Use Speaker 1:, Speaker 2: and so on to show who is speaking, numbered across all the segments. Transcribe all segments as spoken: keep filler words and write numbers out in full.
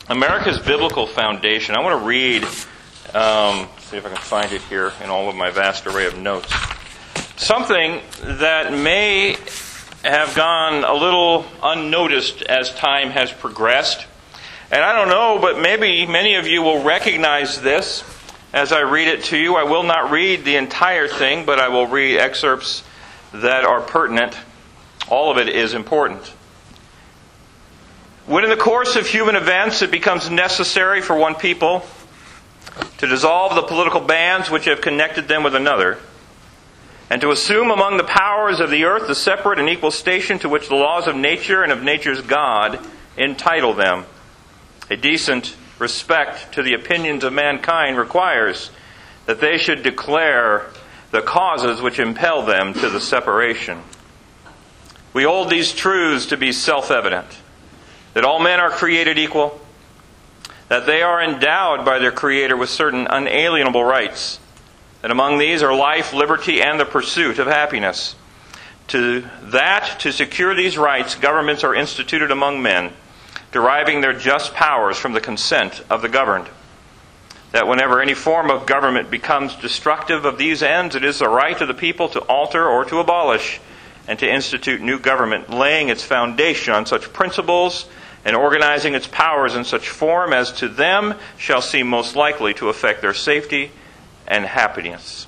Speaker 1: America's biblical foundation. I want to read, um, see if I can find it here in all of my vast array of notes. Something that may have gone a little unnoticed as time has progressed. And I don't know, but maybe many of you will recognize this as I read it to you. I will not read the entire thing, but I will read excerpts that are pertinent. All of it is important. When in the course of human events it becomes necessary for one people to dissolve the political bands which have connected them with another, and to assume among the powers of the earth the separate and equal station to which the laws of nature and of nature's God entitle them, a decent respect to the opinions of mankind requires that they should declare the causes which impel them to the separation. We hold these truths to be self-evident, that all men are created equal, that they are endowed by their Creator with certain unalienable rights, that among these are life, liberty, and the pursuit of happiness. To that, to secure these rights, governments are instituted among men, deriving their just powers from the consent of the governed. That whenever any form of government becomes destructive of these ends, it is the right of the people to alter or to abolish, and to institute new government, laying its foundation on such principles and organizing its powers in such form as to them shall seem most likely to affect their safety and happiness.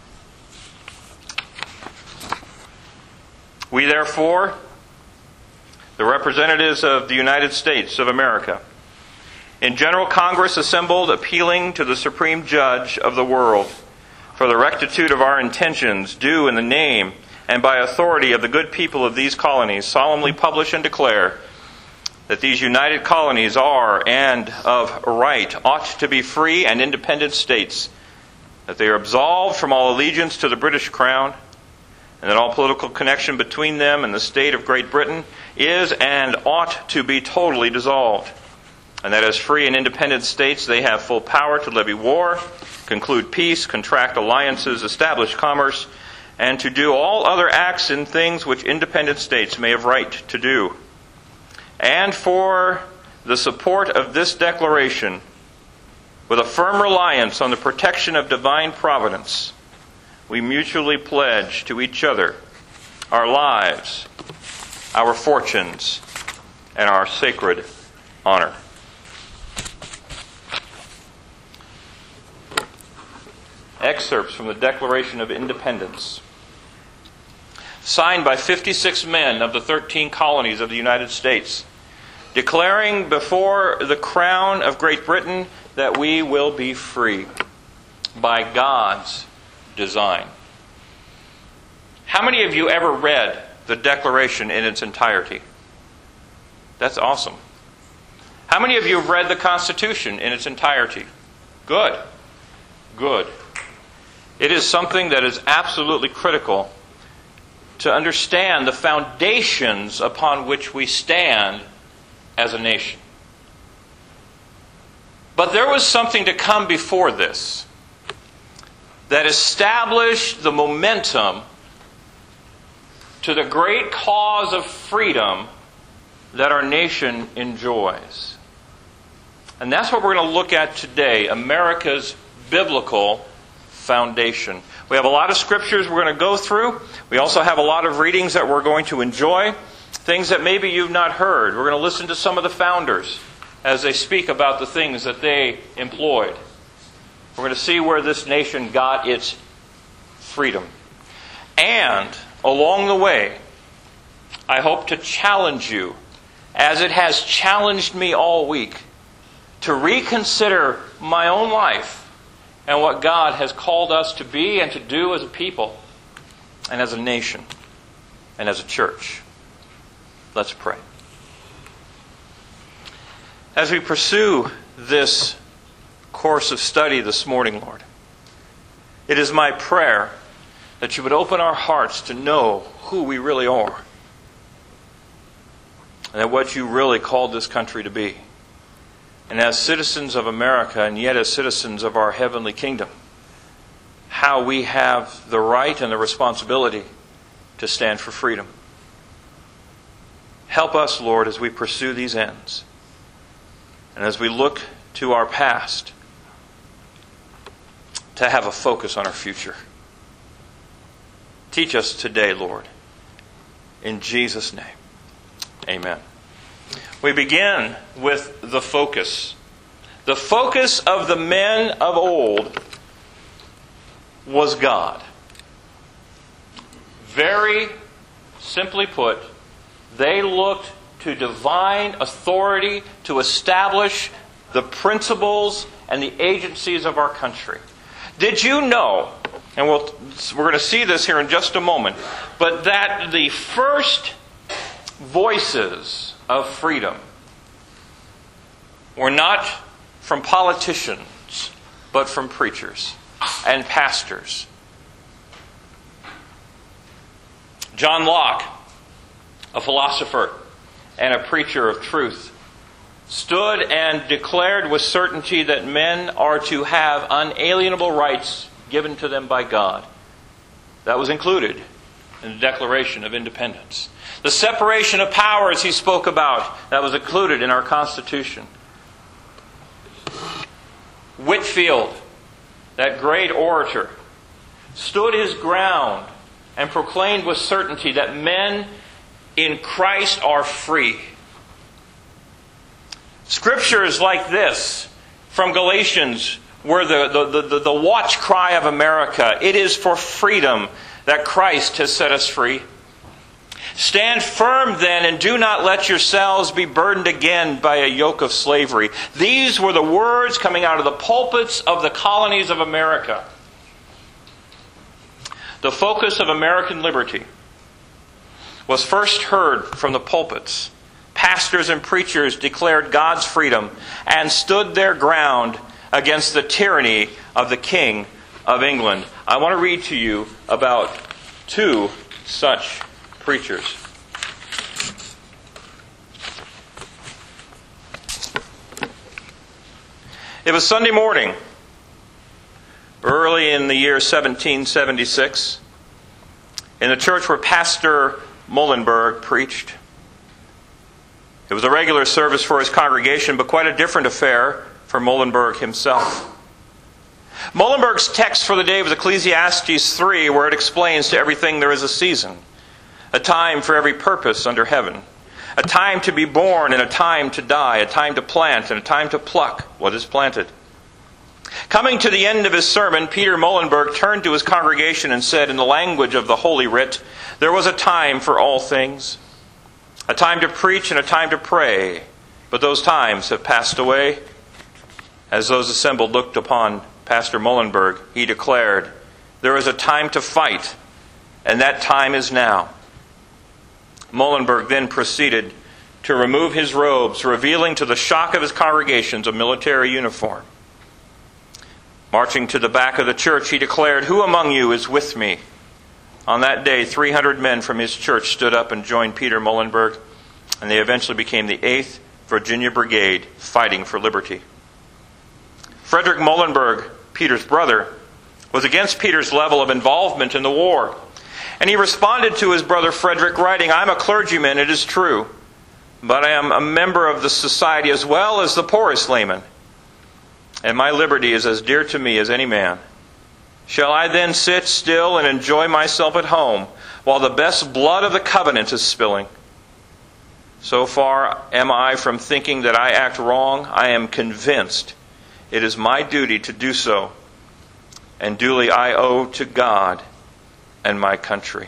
Speaker 1: We therefore, the representatives of the United States of America, in General Congress assembled, appealing to the Supreme Judge of the world for the rectitude of our intentions, do in the name and by authority of the good people of these colonies, solemnly publish and declare that these united colonies are, and of right, ought to be free and independent states, that they are absolved from all allegiance to the British Crown, and that all political connection between them and the state of Great Britain is and ought to be totally dissolved, and that as free and independent states they have full power to levy war, conclude peace, contract alliances, establish commerce, and to do all other acts and things which independent states may have right to do. And for the support of this declaration, with a firm reliance on the protection of divine providence, we mutually pledge to each other our lives, our fortunes, and our sacred honor. Excerpts from the Declaration of Independence, signed by fifty-six men of the thirteen colonies of the United States, declaring before the Crown of Great Britain that we will be free by God's design. How many of you ever read the Declaration in its entirety? That's awesome. How many of you have read the Constitution in its entirety? Good. Good. It is something that is absolutely critical to understand the foundations upon which we stand as a nation. But there was something to come before this that established the momentum to the great cause of freedom that our nation enjoys. And that's what we're going to look at today, America's biblical foundation. We have a lot of scriptures we're going to go through. We also have a lot of readings that we're going to enjoy. Things that maybe you've not heard. We're going to listen to some of the founders as they speak about the things that they employed. We're going to see where this nation got its freedom. And along the way, I hope to challenge you, as it has challenged me all week, to reconsider my own life and what God has called us to be and to do as a people and as a nation and as a church. Let's pray. As we pursue this course of study this morning, Lord, it is my prayer that you would open our hearts to know who we really are and that what you really called this country to be. And as citizens of America, and yet as citizens of our heavenly kingdom, how we have the right and the responsibility to stand for freedom. Help us, Lord, as we pursue these ends. and as we look to our past, to have a focus on our future. Teach us today, Lord. In Jesus' name, amen. We begin with the focus. The focus of the men of old was God. Very simply put, they looked to divine authority to establish the principles and the agencies of our country. Did you know, and we'll, we're going to see this here in just a moment, but that the first voices of freedom were not from politicians, but from preachers and pastors? John Locke, a philosopher and a preacher of truth, stood and declared with certainty that men are to have unalienable rights given to them by God. That was included in the Declaration of Independence. The separation of powers he spoke about, that was included in our Constitution. Whitefield, that great orator, stood his ground and proclaimed with certainty that men in Christ are free. Scriptures like this from Galatians were the, the, the, the watch cry of America. It is for freedom that Christ has set us free. Stand firm then, and do not let yourselves be burdened again by a yoke of slavery. These were the words coming out of the pulpits of the colonies of America. The focus of American liberty was first heard from the pulpits. Pastors and preachers declared God's freedom and stood their ground against the tyranny of the King of England. I want to read to you about two such preachers. It was Sunday morning, early in the year seventeen seventy-six, in the church where Pastor Muhlenberg preached. It was a regular service for his congregation, but quite a different affair for Muhlenberg himself. Muhlenberg's text for the day was Ecclesiastes three, where it explains to everything there is a season, a time for every purpose under heaven, a time to be born and a time to die, a time to plant and a time to pluck what is planted. Coming to the end of his sermon, Peter Muhlenberg turned to his congregation and said, in the language of the Holy Writ, there was a time for all things, a time to preach and a time to pray, but those times have passed away. As those assembled looked upon Pastor Muhlenberg, he declared, there is a time to fight, and that time is now. Muhlenberg then proceeded to remove his robes, revealing to the shock of his congregations a military uniform. Marching to the back of the church, he declared, who among you is with me? On that day, three hundred men from his church stood up and joined Peter Muhlenberg, and they eventually became the eighth Virginia Brigade, fighting for liberty. Frederick Muhlenberg, Peter's brother, was against Peter's level of involvement in the war. And he responded to his brother Frederick, writing, I'm a clergyman, it is true, but I am a member of the society as well as the poorest layman, and my liberty is as dear to me as any man. Shall I then sit still and enjoy myself at home while the best blood of the covenant is spilling? So far am I from thinking that I act wrong, I am convinced it is my duty to do so, and duly I owe to God and my country.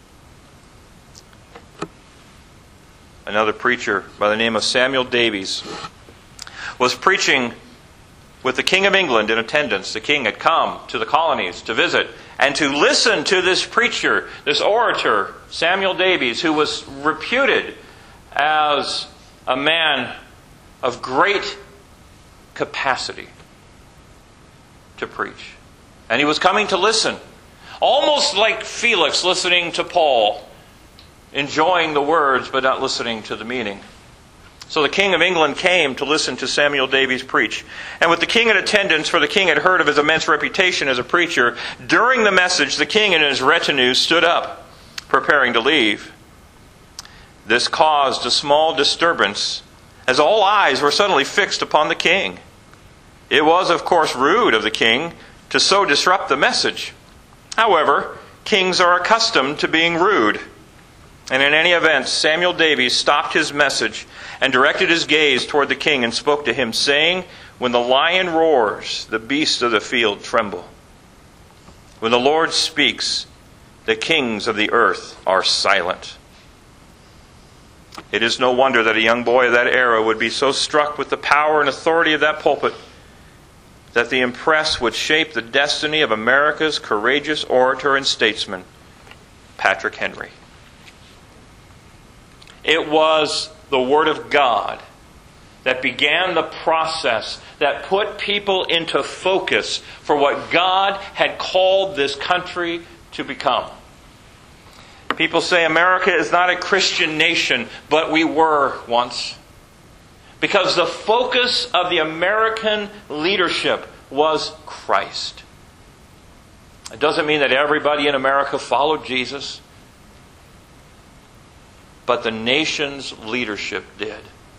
Speaker 1: Another preacher by the name of Samuel Davies was preaching with the King of England in attendance. The king had come to the colonies to visit and to listen to this preacher, this orator, Samuel Davies, who was reputed as a man of great capacity to preach. And he was coming to listen, almost like Felix listening to Paul, enjoying the words but not listening to the meaning. So the King of England came to listen to Samuel Davies preach. And with the king in attendance, for the king had heard of his immense reputation as a preacher, during the message, the king and his retinue stood up, preparing to leave. This caused a small disturbance as all eyes were suddenly fixed upon the king. It was, of course, rude of the king to so disrupt the message. However, kings are accustomed to being rude. And in any event, Samuel Davies stopped his message and directed his gaze toward the king and spoke to him, saying, "When the lion roars, the beasts of the field tremble. When the Lord speaks, the kings of the earth are silent." It is no wonder that a young boy of that era would be so struck with the power and authority of that pulpit that the impress would shape the destiny of America's courageous orator and statesman, Patrick Henry. It was the Word of God that began the process that put people into focus for what God had called this country to become. People say America is not a Christian nation, but we were once. Because the focus of the American leadership was Christ. It doesn't mean that everybody in America followed Jesus, but the nation's leadership did.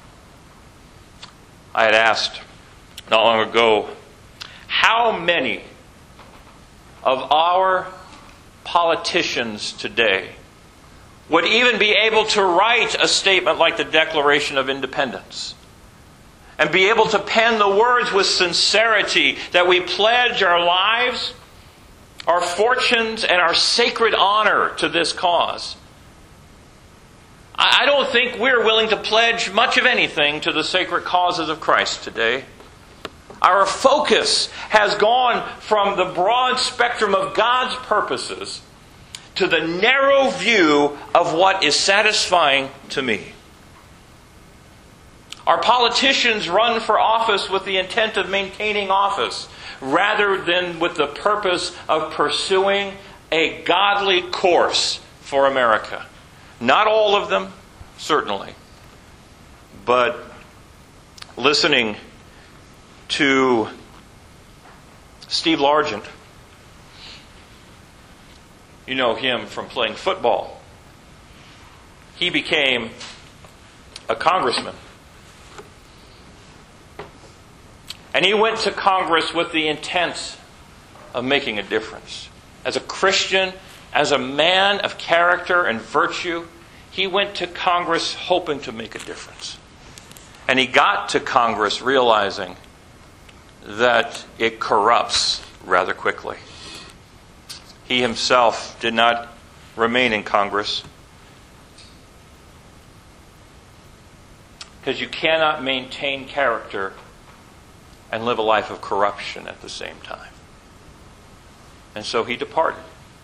Speaker 1: I had asked not long ago, how many of our politicians today would even be able to write a statement like the Declaration of Independence and be able to pen the words with sincerity that we pledge our lives, our fortunes, and our sacred honor to this cause? I don't think we're willing to pledge much of anything to the sacred causes of Christ today. Our focus has gone from the broad spectrum of God's purposes to the narrow view of what is satisfying to me. Our politicians run for office with the intent of maintaining office rather than with the purpose of pursuing a godly course for America. Not all of them, certainly. But listening to Steve Largent, you know him from playing football. He became a congressman. And he went to Congress with the intent of making a difference. As a Christian, as a man of character and virtue, he went to Congress hoping to make a difference. And he got to Congress realizing that it corrupts rather quickly. He himself did not remain in Congress because you cannot maintain character and live a life of corruption at the same time. And so he departed.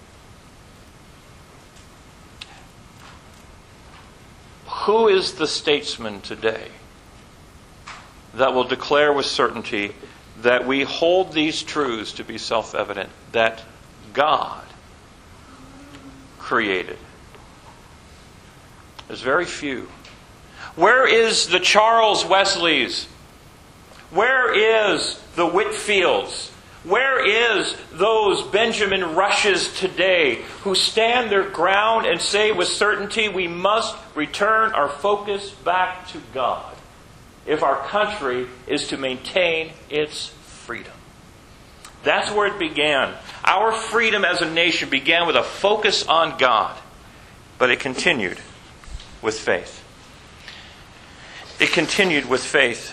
Speaker 1: Who is the statesman today that will declare with certainty that we hold these truths to be self-evident, that God created? There's very few. Where is the Charles Wesleys? Where is the Whitfields? Where is those Benjamin Rushes today who stand their ground and say with certainty we must return our focus back to God if our country is to maintain its freedom? That's where it began. Our freedom as a nation began with a focus on God, but it continued with faith. It continued with faith.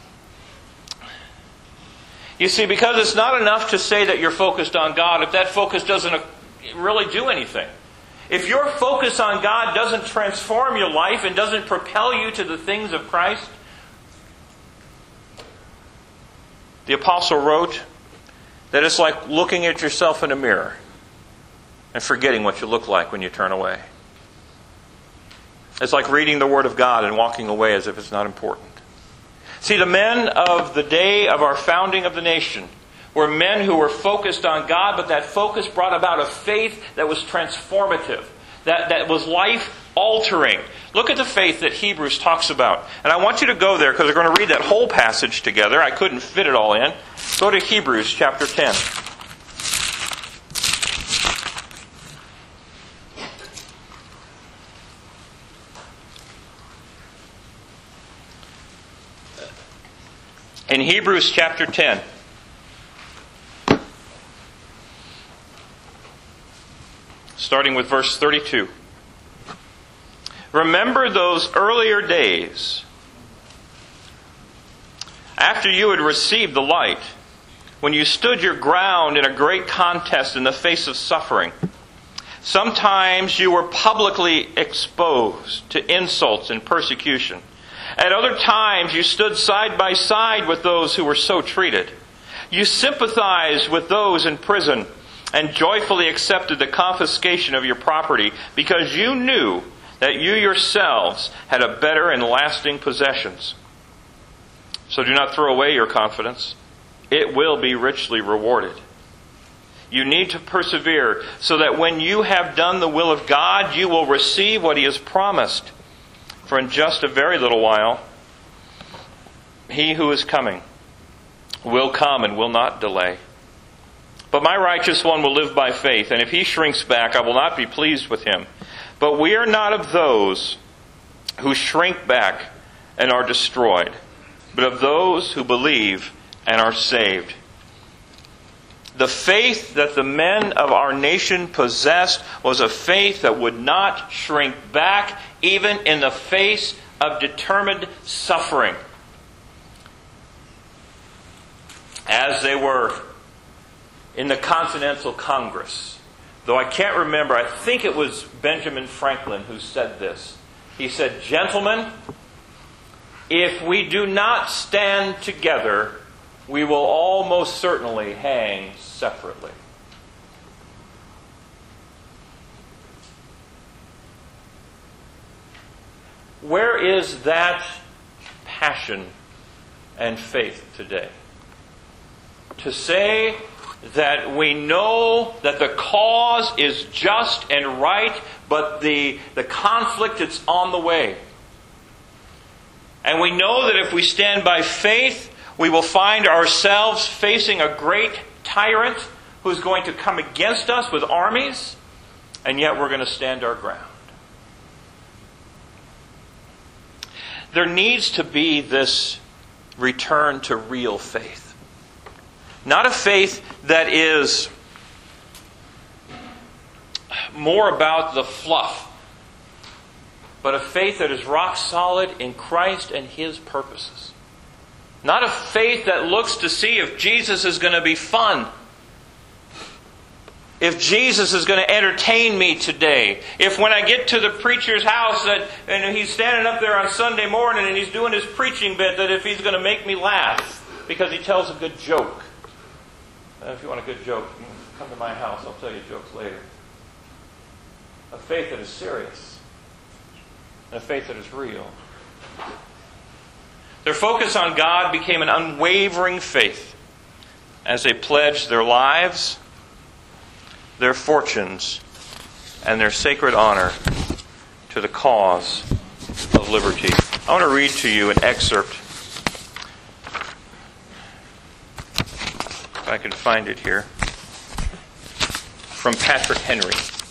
Speaker 1: You see, because it's not enough to say that you're focused on God if that focus doesn't really do anything. If your focus on God doesn't transform your life and doesn't propel you to the things of Christ, the apostle wrote that it's like looking at yourself in a mirror and forgetting what you look like when you turn away. It's like reading the Word of God and walking away as if it's not important. See, the men of the day of our founding of the nation were men who were focused on God, but that focus brought about a faith that was transformative, that, that was life-altering. Look at the faith that Hebrews talks about. And I want you to go there because we're going to read that whole passage together. I couldn't fit it all in. Go to Hebrews chapter ten. In Hebrews chapter ten, starting with verse thirty-two. Remember those earlier days, after you had received the light, when you stood your ground in a great contest in the face of suffering. Sometimes you were publicly exposed to insults and persecution. At other times you stood side by side with those who were so treated. You sympathized with those in prison and joyfully accepted the confiscation of your property because you knew that you yourselves had a better and lasting possessions. So do not throw away your confidence. It will be richly rewarded. You need to persevere so that when you have done the will of God, you will receive what He has promised. For in just a very little while, He who is coming will come and will not delay. But my righteous one will live by faith, and if he shrinks back, I will not be pleased with him. But we are not of those who shrink back and are destroyed, but of those who believe and are saved. The faith that the men of our nation possessed was a faith that would not shrink back, even in the face of determined suffering. As they were in the Continental Congress, though I can't remember, I think it was Benjamin Franklin who said this. He said, "Gentlemen, if we do not stand together, we will all most certainly hang separately." Where is that passion and faith today? To say that we know that the cause is just and right, but the, the conflict is on the way. And we know that if we stand by faith, we will find ourselves facing a great tyrant who's going to come against us with armies, and yet we're going to stand our ground. There needs to be this return to real faith. Not a faith that is more about the fluff, but a faith that is rock solid in Christ and His purposes. Not a faith that looks to see if Jesus is going to be fun. If Jesus is going to entertain me today. If when I get to the preacher's house that, and he's standing up there on Sunday morning and he's doing his preaching bit, that if he's going to make me laugh because he tells a good joke. And if you want a good joke, you can come to my house. I'll tell you jokes later. A faith that is serious. And a faith that is real. Their focus on God became an unwavering faith as they pledged their lives, their fortunes, and their sacred honor to the cause of liberty. I want to read to you an excerpt, if I can find it here, from Patrick Henry.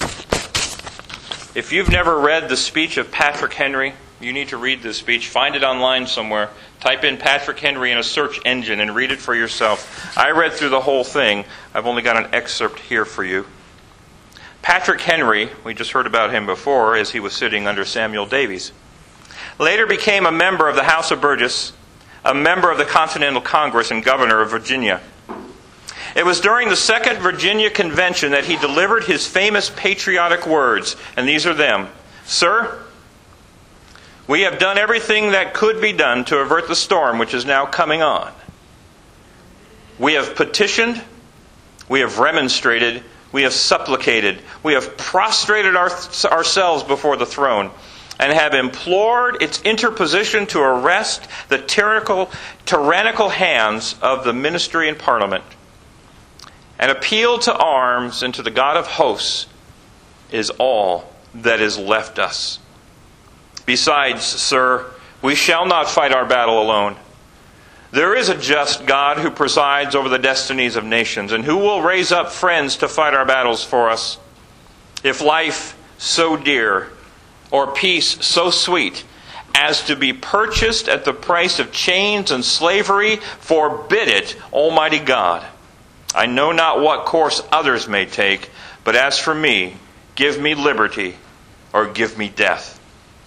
Speaker 1: If you've never read the speech of Patrick Henry, you need to read this speech. Find it online somewhere. Type in Patrick Henry in a search engine and read it for yourself. I read through the whole thing. I've only got an excerpt here for you. Patrick Henry, we just heard about him before as he was sitting under Samuel Davies, later became a member of the House of Burgess, a member of the Continental Congress, and governor of Virginia. It was during the Second Virginia Convention that he delivered his famous patriotic words, and these are them. "Sir, we have done everything that could be done to avert the storm which is now coming on. We have petitioned, we have remonstrated, we have supplicated, we have prostrated our, ourselves before the throne, and have implored its interposition to arrest the tyrannical, tyrannical hands of the ministry and parliament. An appeal to arms and to the God of hosts is all that is left us. Besides, sir, we shall not fight our battle alone. There is a just God who presides over the destinies of nations, and who will raise up friends to fight our battles for us. If life so dear, or peace so sweet, as to be purchased at the price of chains and slavery, forbid it, Almighty God. I know not what course others may take, but as for me, give me liberty or give me death.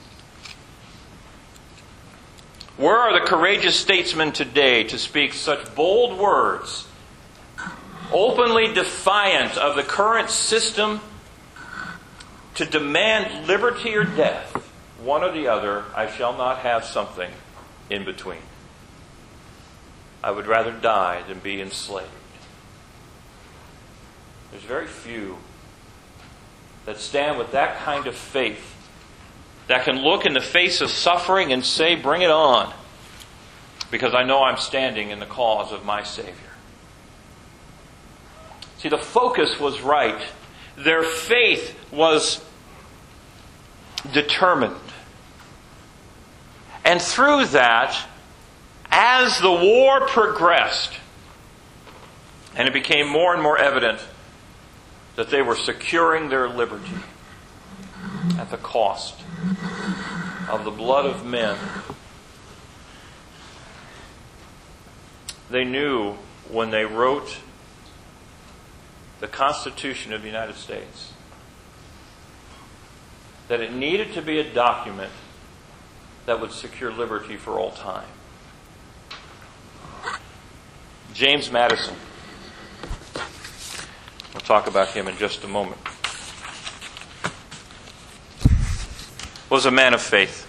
Speaker 1: Where are the courageous statesmen today to speak such bold words, openly defiant of the current system, to demand liberty or death? One or the other, I shall not have something in between. I would rather die than be enslaved. There's very few that stand with that kind of faith, that can look in the face of suffering and say, bring it on, because I know I'm standing in the cause of my Savior. See, the focus was right. Their faith was determined. And through that, as the war progressed, and it became more and more evident that they were securing their liberty at the cost of the blood of men, they knew when they wrote the Constitution of the United States that it needed to be a document that would secure liberty for all time. James Madison. We'll talk about him in just a moment. Was a man of faith.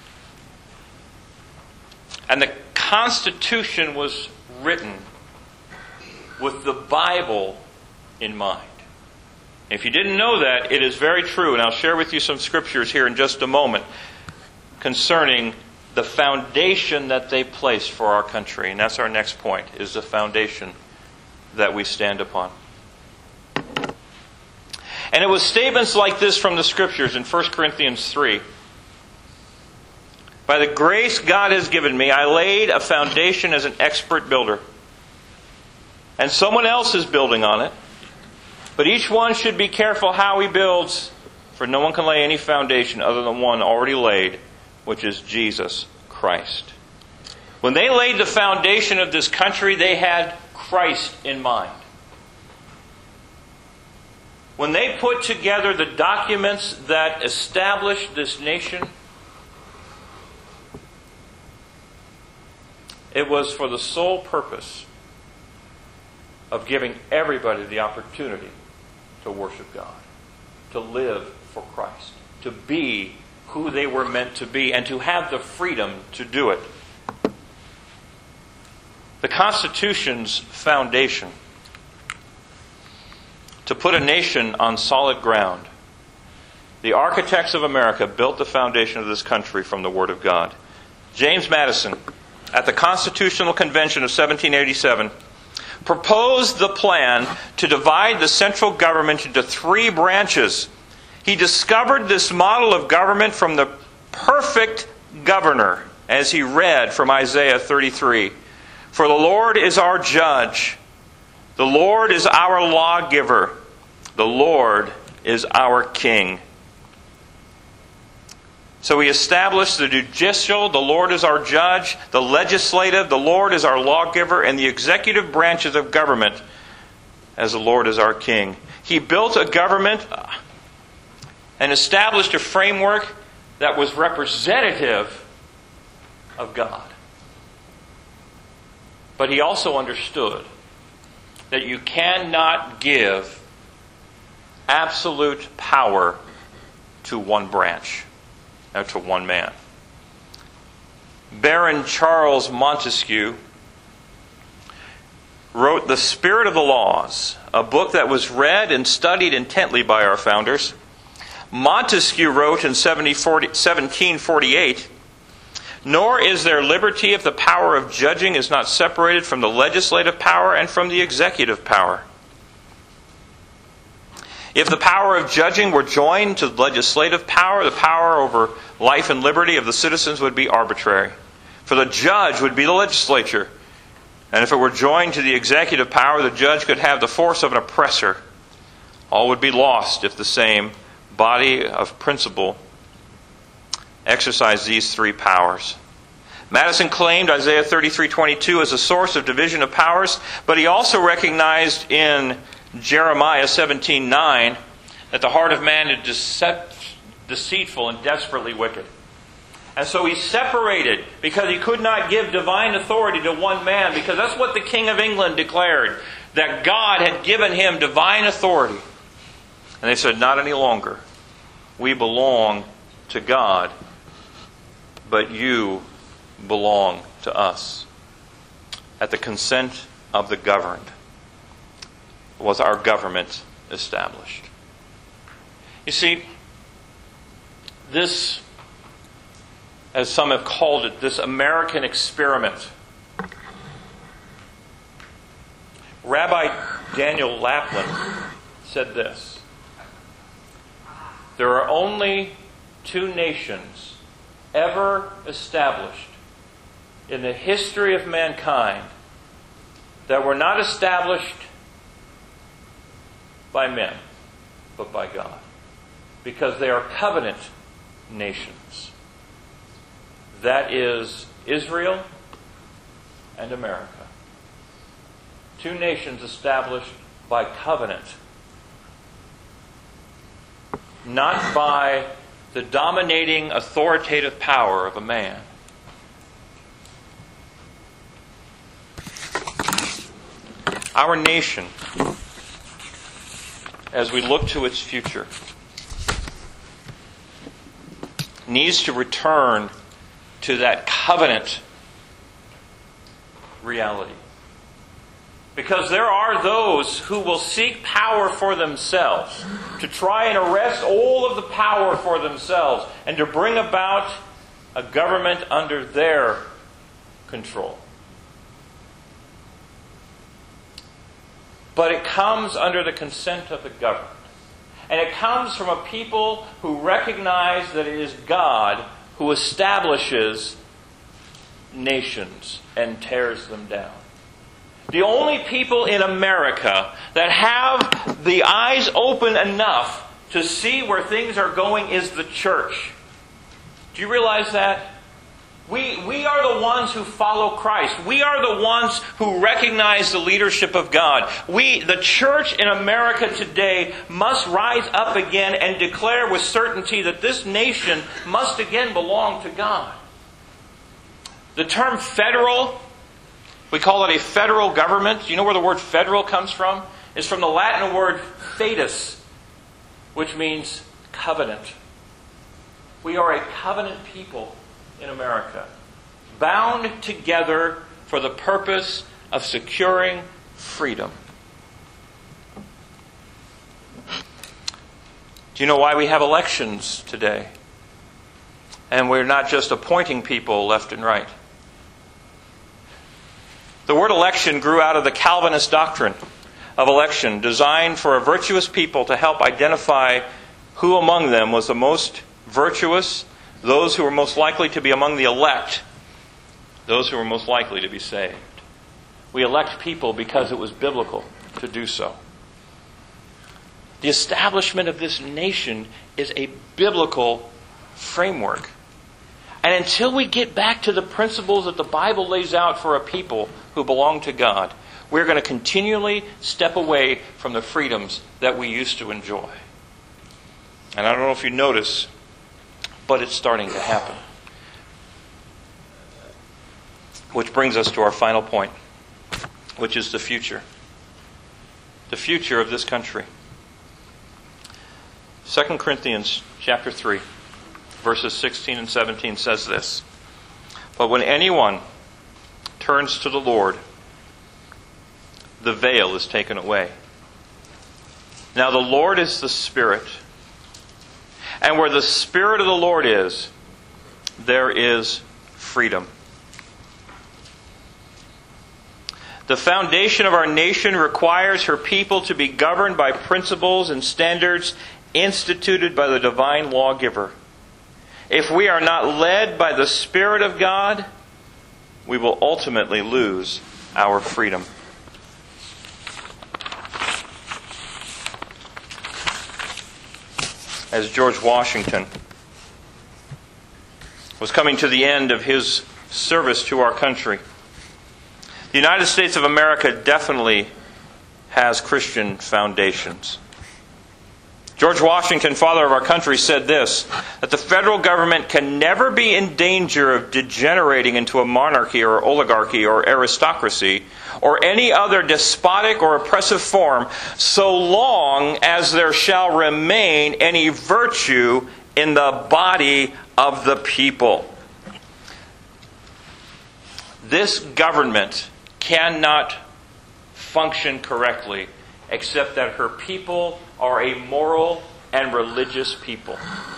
Speaker 1: And the Constitution was written with the Bible in mind. If you didn't know that, it is very true, and I'll share with you some scriptures here in just a moment concerning the foundation that they placed for our country. And that's our next point, is the foundation that we stand upon. And it was statements like this from the Scriptures in First Corinthians three. By the grace God has given me, I laid a foundation as an expert builder. And someone else is building on it. But each one should be careful how he builds, for no one can lay any foundation other than one already laid, which is Jesus Christ. When they laid the foundation of this country, they had Christ in mind. When they put together the documents that established this nation, it was for the sole purpose of giving everybody the opportunity to worship God, to live for Christ, to be who they were meant to be, and to have the freedom to do it. The Constitution's foundation, to put a nation on solid ground. The architects of America built the foundation of this country from the Word of God. James Madison, at the Constitutional Convention of seventeen eighty-seven, proposed the plan to divide the central government into three branches. He discovered this model of government from the perfect governor, as he read from Isaiah thirty-three. For the Lord is our judge. The Lord is our lawgiver. The Lord is our king. So he established the judicial, the Lord is our judge, the legislative, the Lord is our lawgiver, and the executive branches of government as the Lord is our king. He built a government and established a framework that was representative of God. But he also understood that you cannot give absolute power to one branch, or to one man. Baron Charles Montesquieu wrote The Spirit of the Laws, a book that was read and studied intently by our founders. Montesquieu wrote in seventeen forty-eight, "Nor is there liberty if the power of judging is not separated from the legislative power and from the executive power. If the power of judging were joined to the legislative power, the power over life and liberty of the citizens would be arbitrary. For the judge would be the legislature. And if it were joined to the executive power, the judge could have the force of an oppressor. All would be lost if the same body of principle exercise these three powers. Madison claimed Isaiah thirty-three twenty-two as a source of division of powers, but he also recognized in Jeremiah seventeen nine that the heart of man is decept- deceitful and desperately wicked. And so he separated, because he could not give divine authority to one man, because that's what the King of England declared, that God had given him divine authority. And they said, not any longer. We belong to God, but you belong to us. At the consent of the governed was our government established. You see, this, as some have called it, this American experiment. Rabbi Daniel Lapin said this: there are only two nations ever established in the history of mankind that were not established by men, but by God, because they are covenant nations. That is Israel and America. Two nations established by covenant, not by the dominating authoritative power of a man. Our nation, as we look to its future, needs to return to that covenant reality. Because there are those who will seek power for themselves, to try and arrest all of the power for themselves, and to bring about a government under their control. But it comes under the consent of the governed. And it comes from a people who recognize that it is God who establishes nations and tears them down. The only people in America that have the eyes open enough to see where things are going is the church. Do you realize that? We, we are the ones who follow Christ. We are the ones who recognize the leadership of God. We, the church in America today, must rise up again and declare with certainty that this nation must again belong to God. The term federal, we call it a federal government. Do you know where the word federal comes from? It's from the Latin word fetus, which means covenant. We are a covenant people in America, bound together for the purpose of securing freedom. Do you know why we have elections today? And we're not just appointing people left and right. The word election grew out of the Calvinist doctrine of election, designed for a virtuous people to help identify who among them was the most virtuous, those who were most likely to be among the elect, those who were most likely to be saved. We elect people because it was biblical to do so. The establishment of this nation is a biblical framework. And until we get back to the principles that the Bible lays out for a people who belong to God, we're going to continually step away from the freedoms that we used to enjoy. And I don't know if you notice, but it's starting to happen. Which brings us to our final point, which is the future. The future of this country. Second Corinthians chapter three, verses sixteen and seventeen says this: but when anyone turns to the Lord, the veil is taken away. Now the Lord is the Spirit, and where the Spirit of the Lord is, there is freedom. The foundation of our nation requires her people to be governed by principles and standards instituted by the divine lawgiver. If we are not led by the Spirit of God, we will ultimately lose our freedom. As George Washington was coming to the end of his service to our country. The United States of America definitely has Christian foundations. George Washington, father of our country, said this, that the federal government can never be in danger of degenerating into a monarchy or oligarchy or aristocracy or any other despotic or oppressive form so long as there shall remain any virtue in the body of the people. This government cannot function correctly except that her people are a moral and religious people.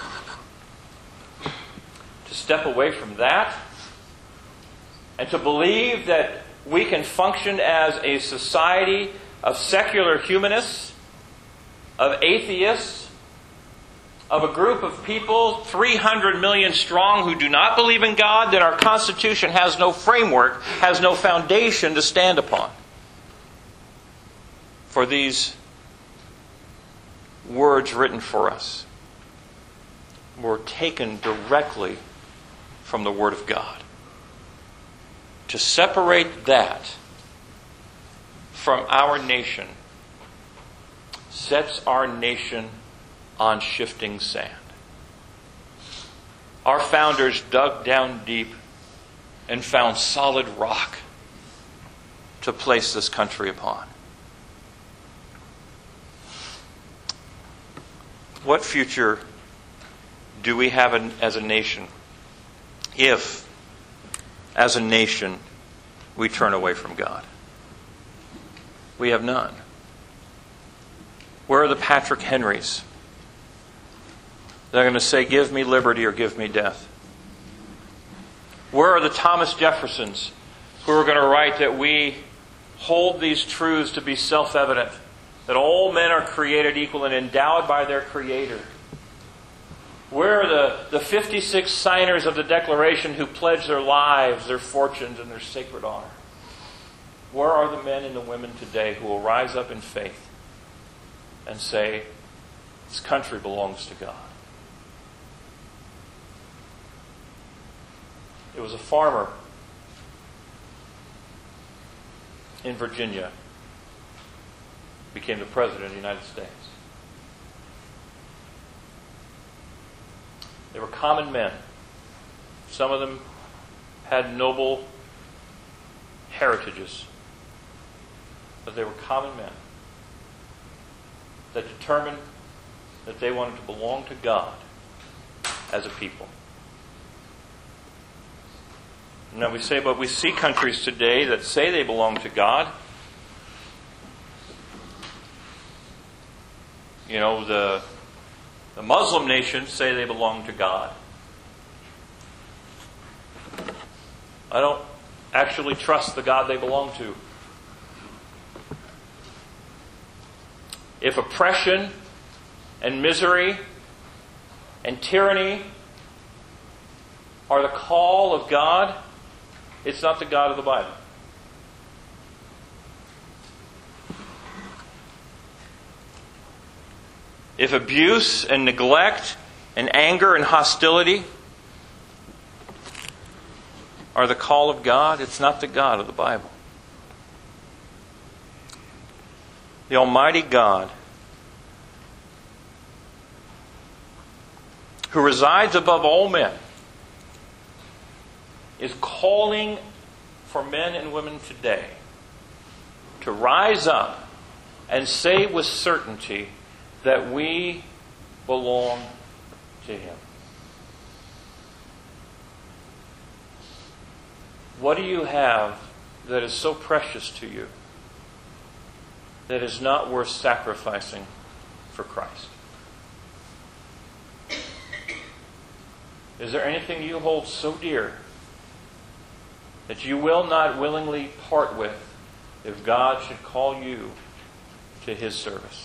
Speaker 1: To step away from that and to believe that we can function as a society of secular humanists, of atheists, of a group of people three hundred million strong who do not believe in God, then our Constitution has no framework, has no foundation to stand upon. For these words written for us were taken directly from the Word of God. To separate that from our nation sets our nation on shifting sand. Our founders dug down deep and found solid rock to place this country upon. What future do we have as a nation if, as a nation, we turn away from God? We have none. Where are the Patrick Henrys? They're going to say, give me liberty or give me death. Where are the Thomas Jeffersons who are going to write that we hold these truths to be self-evident, that all men are created equal and endowed by their Creator? Where are the, the fifty-six signers of the Declaration who pledge their lives, their fortunes, and their sacred honor? Where are the men and the women today who will rise up in faith and say, this country belongs to God? It was a farmer in Virginia became the President of the United States. They were common men. Some of them had noble heritages, but they were common men that determined that they wanted to belong to God as a people. Now we say, but we see countries today that say they belong to God. You know, the, the Muslim nations say they belong to God. I don't actually trust the God they belong to. If oppression and misery and tyranny are the call of God, it's not the God of the Bible. If abuse and neglect and anger and hostility are the call of God, it's not the God of the Bible. The Almighty God, who resides above all men, is calling for men and women today to rise up and say with certainty that we belong to Him. What do you have that is so precious to you that is not worth sacrificing for Christ? Is there anything you hold so dear that you will not willingly part with if God should call you to His service?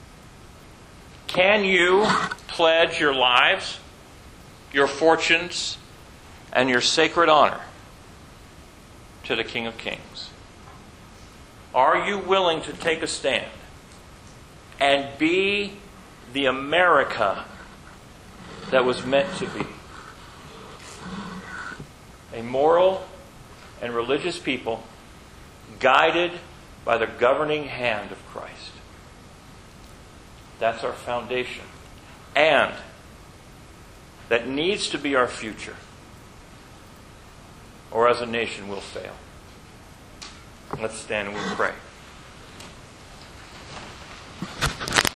Speaker 1: Can you pledge your lives, your fortunes, and your sacred honor to the King of Kings? Are you willing to take a stand and be the America that was meant to be? A moral and religious people guided by the governing hand of Christ. That's our foundation. And that needs to be our future. Or as a nation we'll fail. Let's stand and we'll pray.